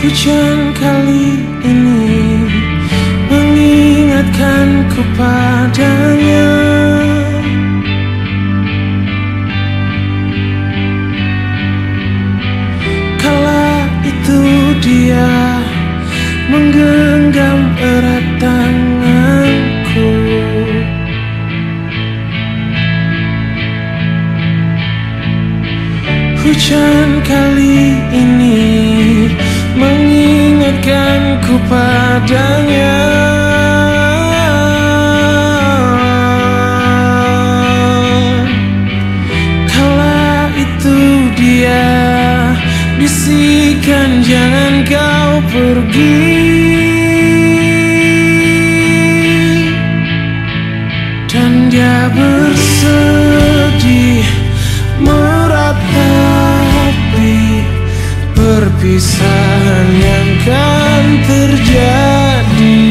Hujan kali ini mengingatkanku padanya. Kala itu dia menggenggam erat tanganku. Hujan kali ini mengingatkanku padanya. Kala itu dia bisikan, jangan kau pergi. Dan dia bersedih meratapi perpisahan yang kan terjadi.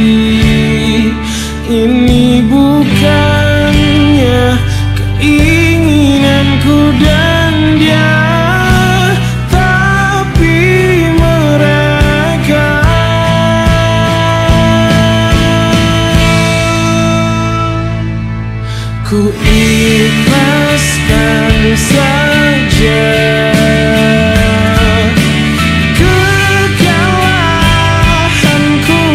Ini bukannya keinginanku dan dia, tapi mereka. Ku ikhlaskan saja kekalahanku.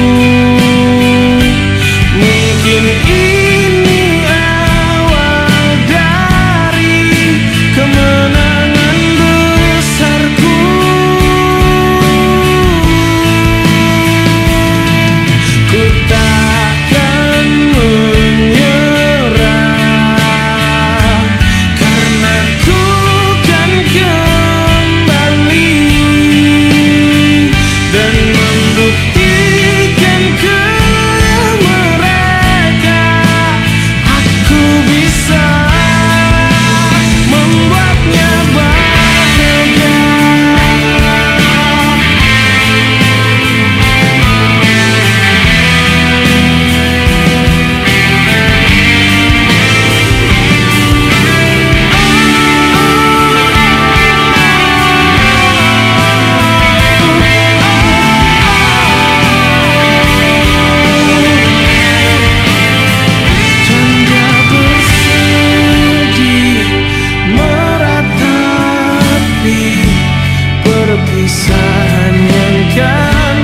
Mungkin ini awal dari kemenangan besarku. Ku takkan menyerah, karena ku kan kembali dan membuktikan ke mereka aku bisa membuatnya bahagia. Perpisahan yang kan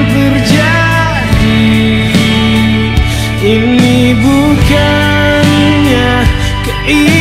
terjadi, ini bukannya keinginan